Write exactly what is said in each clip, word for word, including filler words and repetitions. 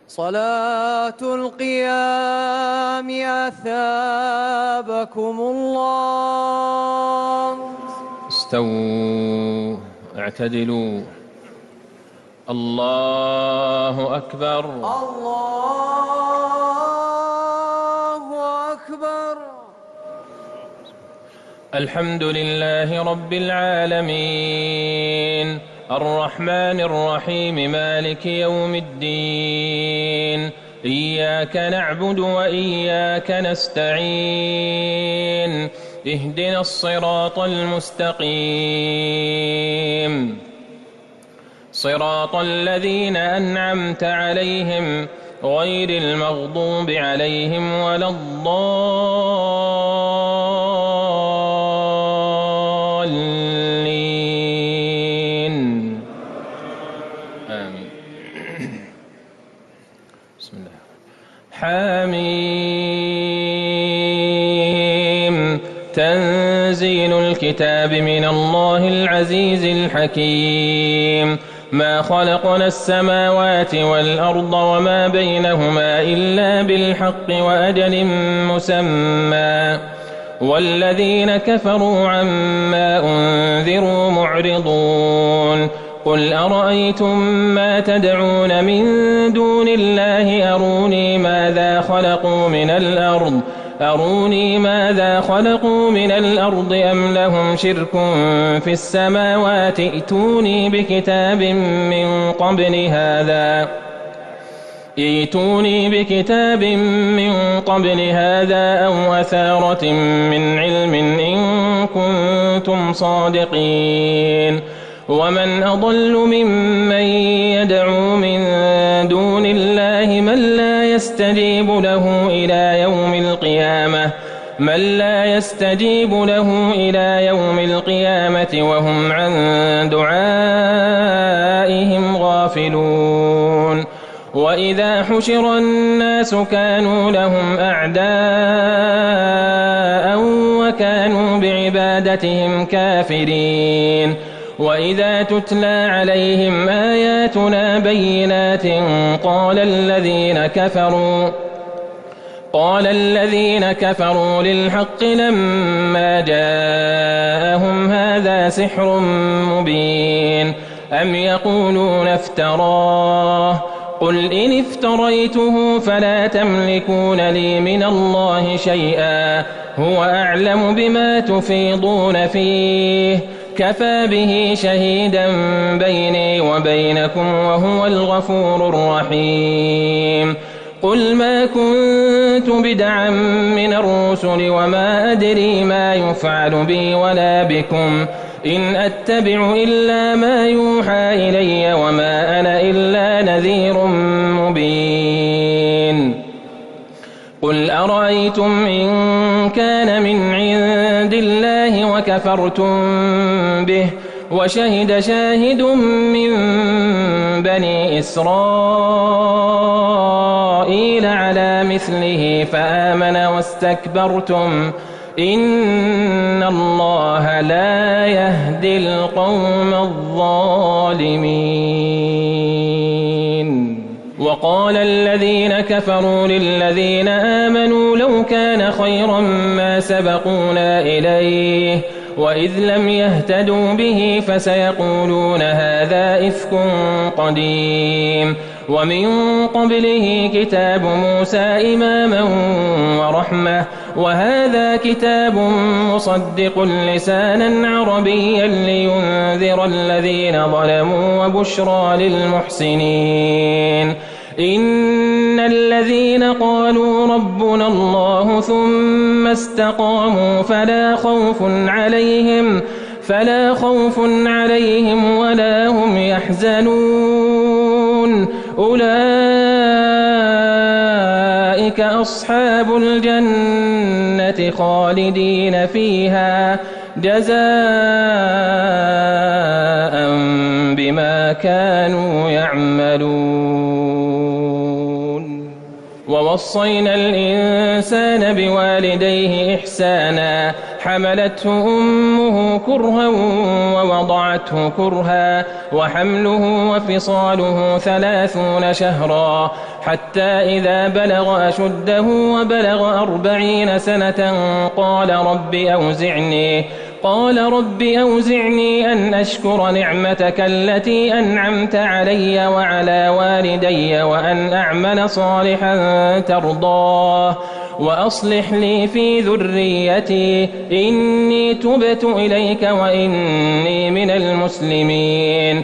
صلاة القيام أثابكم الله. استووا اعتدلوا. الله أكبر. الله أكبر. الحمد لله رب العالمين الرحمن الرحيم مالك يوم الدين. إياك نعبد وإياك نستعين. اهدنا الصراط المستقيم صراط الذين أنعمت عليهم غير المغضوب عليهم ولا الضالين. آمين. بسم الله. حميم. تنزيل الكتاب من الله العزيز الحكيم. ما خلقنا السماوات والأرض وما بينهما إلا بالحق وأجل مسمى والذين كفروا عما أنذروا معرضون. قل أرأيتم ما تدعون من دون الله أروني ماذا خلقوا من الأرض أروني ماذا خلقوا من الأرض أم لهم شرك في السماوات ائتوني بكتاب من قبل هذا ائتوني بكتاب من قبل هذا أو أثارة من علم إن كنتم صادقين. ومن أضل ممن يدعو من دون الله من لا يستجيب له إلى يوم القيامة من لا يستجيب له إلى يوم القيامة وهم عن دعائهم غافلون. وإذا حشر الناس كانوا لهم أعداء وكانوا بعبادتهم كافرين. وإذا تتلى عليهم آياتنا بينات قال الذين كفروا قال الذين كفروا للحق لما جاءهم هذا سحر مبين أم يقولون افتراه قل إن افتريته فلا تملكون لي من الله شيئا هو أعلم بما تفيضون فيه كفى به شهيدا بيني وبينكم وهو الغفور الرحيم. قل ما كنت بدعا من الرسل وما أدري ما يفعل بي ولا بكم إن أتبع إلا ما يوحى إلي وما أنا إلا نذير مبين. قل أرأيتم إن كان من عند الله وكفرتم به وشهد شاهد من بني إسرائيل على مثله فآمن واستكبرتم إن الله لا يهدي القوم الظالمين. وقال الذين كفروا للذين آمنوا لو كان خيرا ما سبقونا إليه وإذ لم يهتدوا به فسيقولون هذا إفك قديم ومن قبله كتاب موسى إماما ورحمة وهذا كتاب مصدق لسانا عربيا لينذر الذين ظلموا وبشرى للمحسنين. إن الذين قالوا ربنا الله ثم استقاموا فلا خوف عليهم فلا خوف عليهم ولا هم يحزنون أولئك أصحاب الجنة خالدين فيها جزاء بما كانوا يعملون. ووصينا الإنسان بوالديه إحسانا حملته أمه كرها ووضعته كرها وحمله وفصاله ثلاثون شهرا حتى إذا بلغ أشده وبلغ أربعين سنة قال رب أوزعني قال رب أوزعني أن أشكر نعمتك التي أنعمت علي وعلى والدي وأن أعمل صالحا ترضاه وأصلح لي في ذريتي إني تبت إليك وإني من المسلمين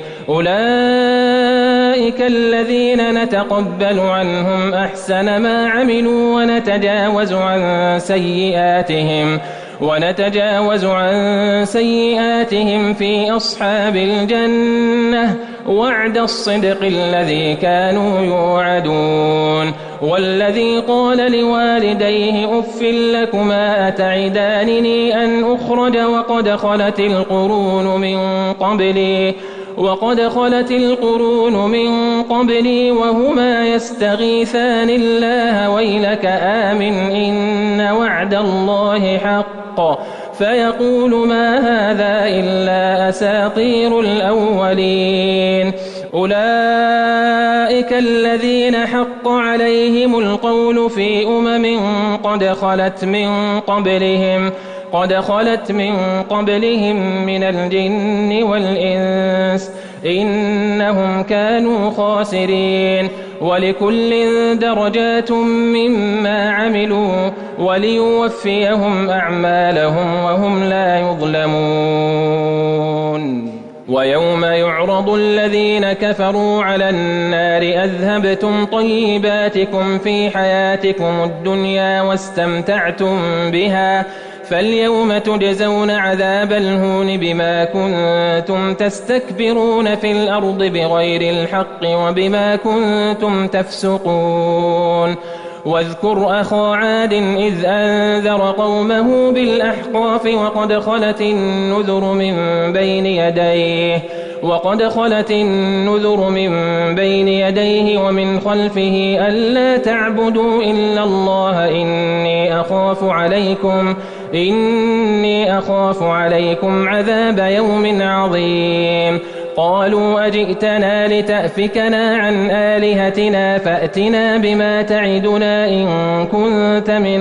أولئك الذين نتقبل عنهم أحسن ما عملوا ونتجاوز عن سيئاتهم ونتجاوز عن سيئاتهم في أصحاب الجنة وعد الصدق الذي كانوا يوعدون والذي قال لوالديه أف لكما أتعدانني أن أخرج وقد خلت القرون من قبلي وقد خلت القرون من قبلي وهما يستغيثان الله ويلك آمن إن وعد الله حق فيقول ما هذا إلا أساطير الأولين أولئك الذين حق عليهم القول في أمم قد خلت من قبلهم قد خلت من قبلهم من الجن والإنس إنهم كانوا خاسرين ولكل درجات مما عملوا وليوفيهم أعمالهم وهم لا يظلمون ويوم يعرض الذين كفروا على النار أذهبتم طيباتكم في حياتكم الدنيا واستمتعتم بها فاليوم تجزون عذاب الهون بما كنتم تستكبرون في الأرض بغير الحق وبما كنتم تفسقون واذكر أخا عاد إذ أنذر قومه بالأحقاف وقد خلت النذر من بين يديه وقد خلت النذر من بين يديه ومن خلفه ألا تعبدوا إلا الله إني أخاف عليكم إني أخاف عليكم عذاب يوم عظيم قالوا أجئتنا لتأفكنا عن آلهتنا فأتنا بما تعدنا إن كنت من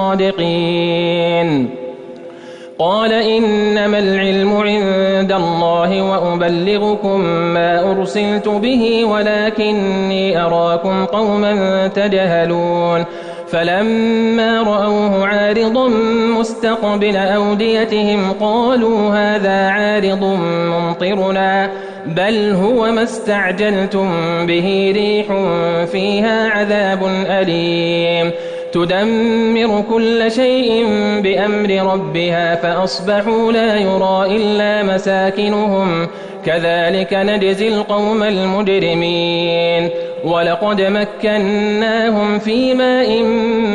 الصادقين قال إنما العلم عند الله وأبلغكم ما أرسلت به ولكني أراكم قوما تجهلون فلما رأوه عارضا مستقبل أوديتهم قالوا هذا عارض ممطرنا بل هو ما استعجلتم به ريح فيها عذاب أليم تدمر كل شيء بأمر ربها فأصبحوا لا يرى إلا مساكنهم كذلك نجزي القوم المجرمين ولقد مكناهم في ماء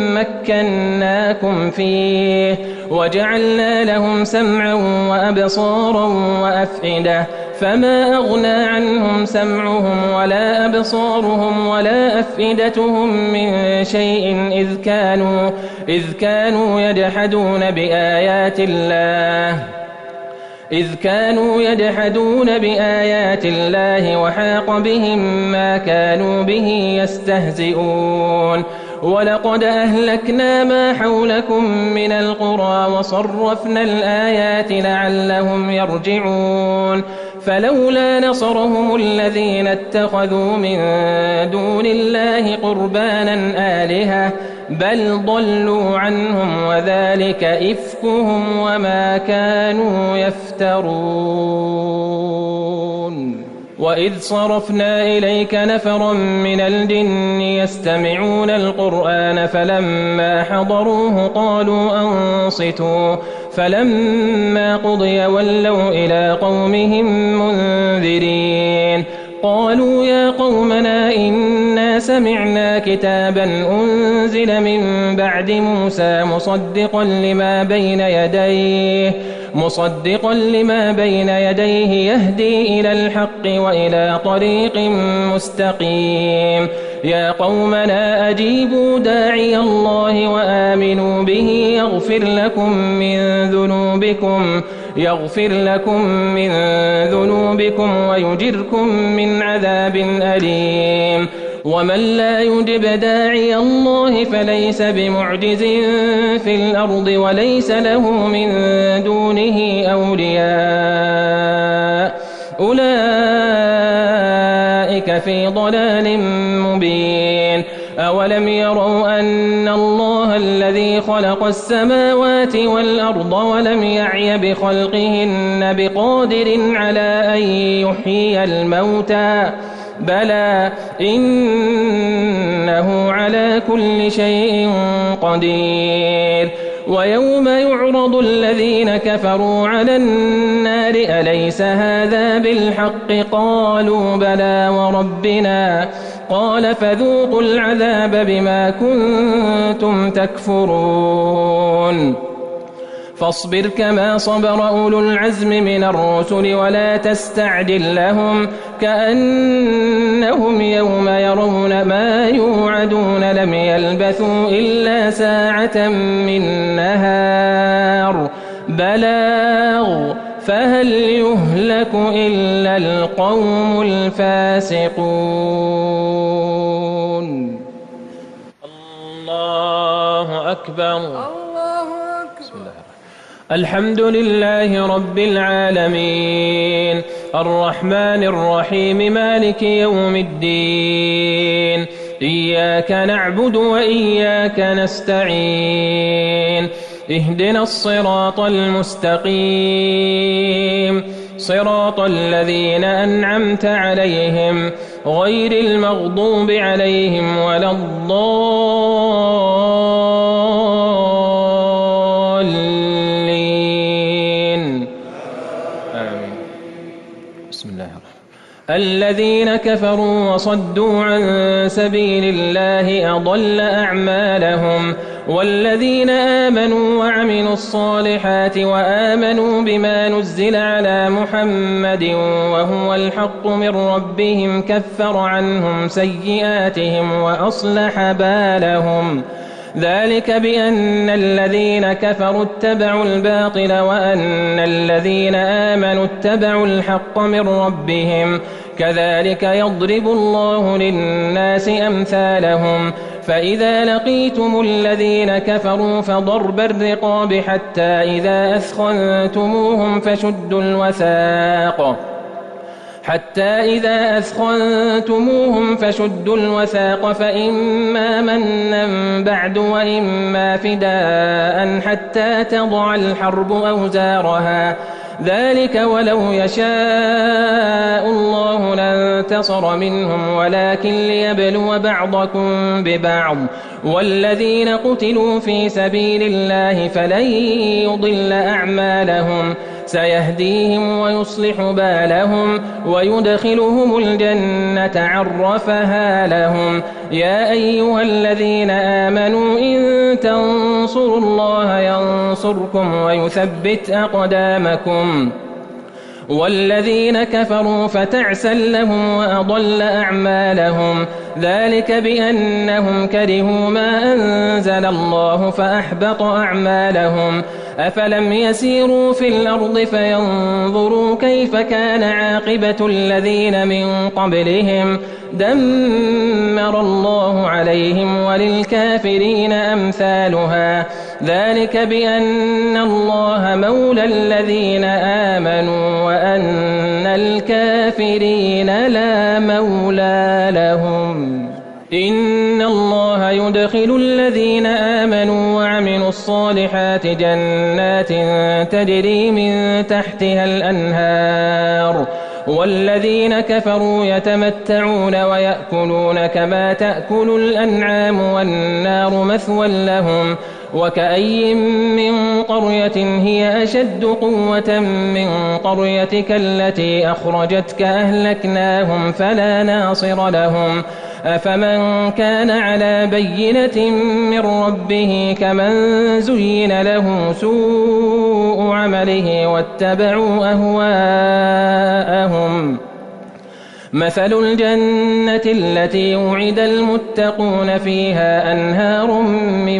مكناكم فيه وجعلنا لهم سمعا وأبصارا وأفئدة فما أغنى عنهم سمعهم ولا أبصارهم ولا أفئدتهم من شيء إذ كانوا, إذ كانوا يجحدون بآيات الله إذ كانوا يجحدون بآيات الله وحاق بهم ما كانوا به يستهزئون ولقد أهلكنا ما حولكم من القرى وصرفنا الآيات لعلهم يرجعون فلولا نصرهم الذين اتخذوا من دون الله قربانا آلهة بل ضلوا عنهم وذلك إفكهم وما كانوا يفترون وإذ صرفنا إليك نفرا من الجن يستمعون القرآن فلما حضروه قالوا أنصتوا فلما قضي ولوا إلى قومهم منذرين قالوا يا قومنا إنا سمعنا كتابا أنزل من بعد موسى مصدقا لما بين يديه مصدقا لما بين يديه يهدي إلى الحق وإلى طريق مستقيم يا قومنا أجيبوا داعي الله وآمنوا به يغفر لكم من ذنوبكم يغفر لكم من ذنوبكم ويجركم من عذاب أليم ومن لا يجب داعي الله فليس بمعجز في الأرض وليس له من دونه أولياء أولئك في ضلال مبين أولم يروا أن الله الذي خلق السماوات والأرض ولم يعي بخلقهن بقادر على أن يحيي الموتى بلى إنه على كل شيء قدير ويوم يعرض الذين كفروا على النار أليس هذا بالحق قالوا بلى وربنا قال فذوقوا العذاب بما كنتم تكفرون فاصبر كما صبر أولو العزم من الرسل ولا تستعجل لهم كأنهم يوم يرون ما يوعدون لم يلبثوا إلا ساعة من نهار بلاغ فهل يهلك إلا القوم الفاسقون الله أكبر الحمد لله رب العالمين الرحمن الرحيم مالك يوم الدين إياك نعبد وإياك نستعين اهدنا الصراط المستقيم صراط الذين أنعمت عليهم غير المغضوب عليهم ولا الضالين آمين بسم الله الرحمن الذين كفروا وصدوا عن سبيل الله أضل أعمالهم والذين آمنوا وعملوا الصالحات وآمنوا بما نزل على محمد وهو الحق من ربهم كفر عنهم سيئاتهم وأصلح بالهم ذلك بأن الذين كفروا اتبعوا الباطل وأن الذين آمنوا اتبعوا الحق من ربهم كذلك يضرب الله للناس أمثالهم فإذا لقيتم الذين كفروا فضرب الرقاب حتى إذا أثخنتموهم فشدوا الوثاق حتى إذا أثخنتموهم فشدوا الوثاق فإما منا بعد وإما فداء حتى تضع الحرب أوزارها ذلك ولو يشاء الله لانتصر منهم ولكن ليبلو بعضكم ببعض والذين قتلوا في سبيل الله فلن يضل أعمالهم سيهديهم ويصلح بالهم ويدخلهم الجنة عرفها لهم يا أيها الذين آمنوا إن تنصروا الله ينصركم ويثبت أقدامكم والذين كفروا فتعسا لهم وأضل أعمالهم ذلك بأنهم كرهوا ما أنزل الله فأحبط أعمالهم أفلم يسيروا في الأرض فينظروا كيف كان عاقبة الذين من قبلهم دمر الله عليهم وللكافرين أمثالها ذلك بأن الله مولى الذين آمنوا وأن الكافرين لا مولى لهم إن الله يدخل الذين آمنوا وعملوا الصالحات جنات تجري من تحتها الأنهار والذين كفروا يتمتعون ويأكلون كما تأكل الأنعام والنار مثوى لهم وكأي من قرية هي أشد قوة من قريتك التي أخرجتك أهلكناهم فلا ناصر لهم أفمن كان على بينة من ربه كمن زين له سوء عمله واتبعوا أهواءهم مثل الجنة التي وعد المتقون فيها أنهار من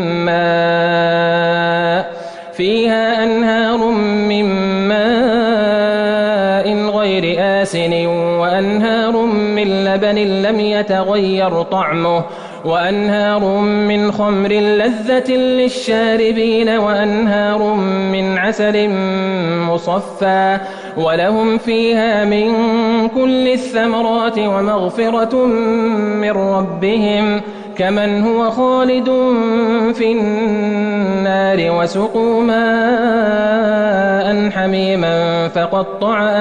ماء فيها أنهار من ماء غير آسن وأنهار من لبن لم يتغير طعمه وأنهار من خمر لذة للشاربين وأنهار من عسل مصفى ولهم فيها من كل الثمرات ومغفرة من ربهم كمن هو خالد في النار وسقوا ماء حميما فقطع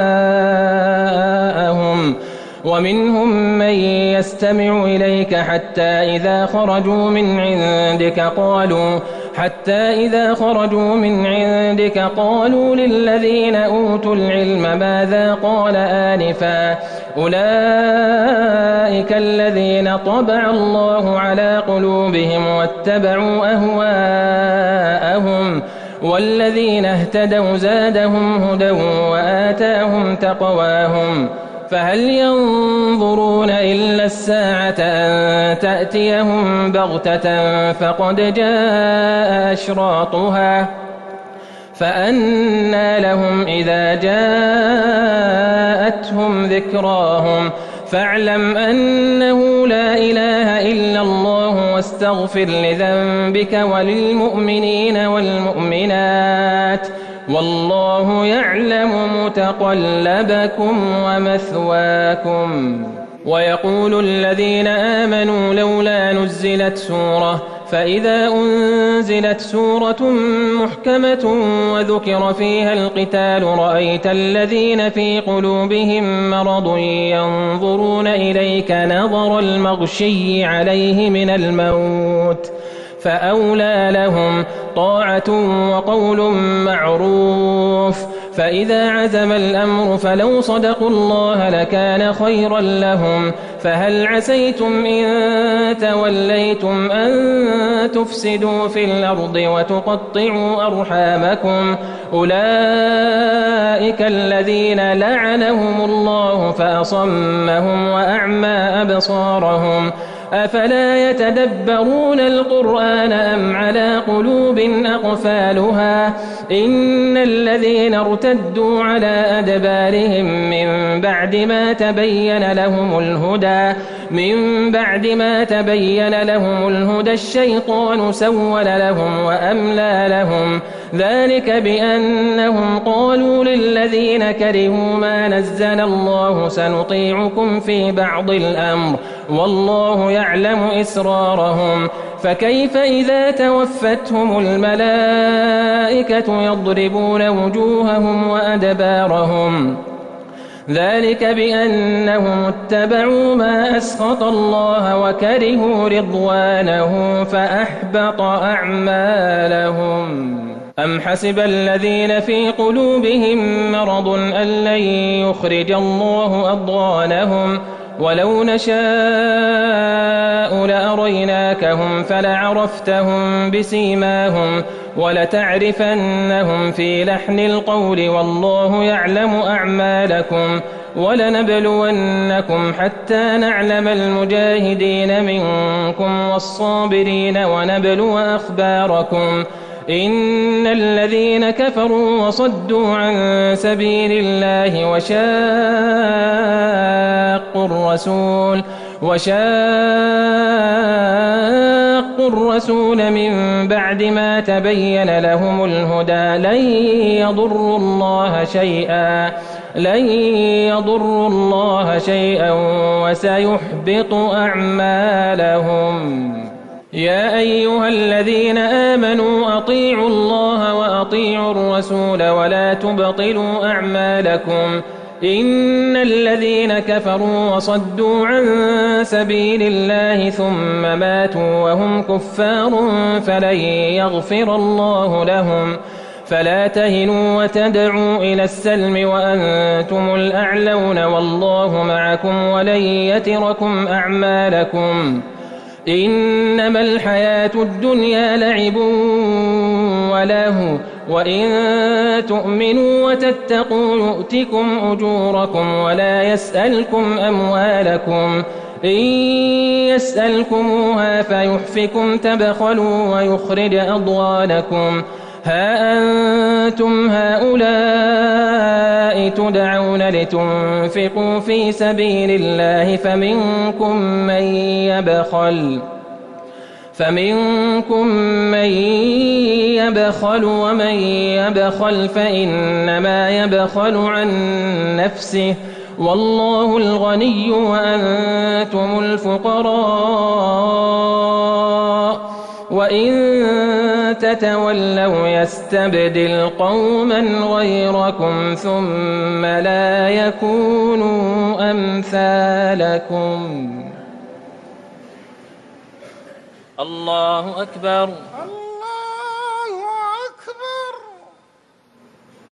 أمعاءهم ومنهم من يستمع إليك حتى إذا خرجوا من عندك قالوا حتى إذا خرجوا من عندك قالوا للذين أوتوا العلم ماذا قال آنفا أولئك الذين طبع الله على قلوبهم واتبعوا أهواءهم والذين اهتدوا زادهم هدى وآتاهم تقواهم فهل ينظرون إلا الساعة أن تأتيهم بغتة فقد جاء أشراطها فأنى لهم إذا جاءتهم ذكراهم فاعلم أنه لا إله إلا الله واستغفر لذنبك وللمؤمنين والمؤمنات والله يعلم متقلبكم ومثواكم ويقول الذين آمنوا لولا نزلت سورة فإذا أنزلت سورة محكمة وذكر فيها القتال رأيت الذين في قلوبهم مرض ينظرون إليك نظر المغشي عليه من الموت فأولى لهم طاعة وقول معروف فإذا عزم الأمر فلو صدقوا الله لكان خيرا لهم فهل عسيتم إن توليتم أن تفسدوا في الأرض وتقطعوا أرحامكم أولئك الذين لعنهم الله فأصمهم وأعمى أبصارهم أفلا يتدبرون القرآن أم على قلوب أقفالها إن الذين ارتدوا على أدبارهم من بعد ما تبين لهم الهدى من بعد ما تبين لهم الهدى الشيطان سول لهم وأملى لهم ذلك بأنهم قالوا للذين كرهوا ما نزل الله سنطيعكم في بعض الأمر والله يعلم إسرارهم فكيف إذا توفتهم الملائكة يضربون وجوههم وأدبارهم ذلك بأنهم اتبعوا ما أسخط الله وكرهوا رضوانه فأحبط أعمالهم أم حسب الذين في قلوبهم مرض أن لن يخرج الله أضغانهم ولو نشاء لأريناكهم فلعرفتهم بسيماهم ولتعرفنهم في لحن القول والله يعلم أعمالكم ولنبلونكم حتى نعلم المجاهدين منكم والصابرين ونبلو أخباركم إن الذين كفروا وصدوا عن سبيل الله وشاقوا الرسول وشاقوا الرسول من بعد ما تبين لهم الهدى لن يضروا الله شيئا لن يضروا الله شيئا وسيحبط أعمالهم يا أيها الذين آمنوا أطيعوا الله وأطيعوا الرسول ولا تبطلوا أعمالكم إن الذين كفروا وصدوا عن سبيل الله ثم ماتوا وهم كفار فلن يغفر الله لهم فلا تهنوا وتدعوا إلى السلم وأنتم الأعلون والله معكم ولن يتركم أعمالكم إنما الحياة الدنيا لعب ولهو وإن تؤمنوا وتتقوا يؤتكم أجوركم ولا يسألكم أموالكم إن يسألكموها فيحفكم تبخلوا ويخرج أضغانكم ها أنتم هؤلاء تدعون لتنفقوا في سبيل الله فمنكم من يبخل فمنكم من يبخل ومن يبخل فإنما يبخل عن نفسه والله الغني وأنتم الفقراء وإن تتولوا يستبدل قوما غيركم ثم لا يكونوا أمثالكم. الله أكبر.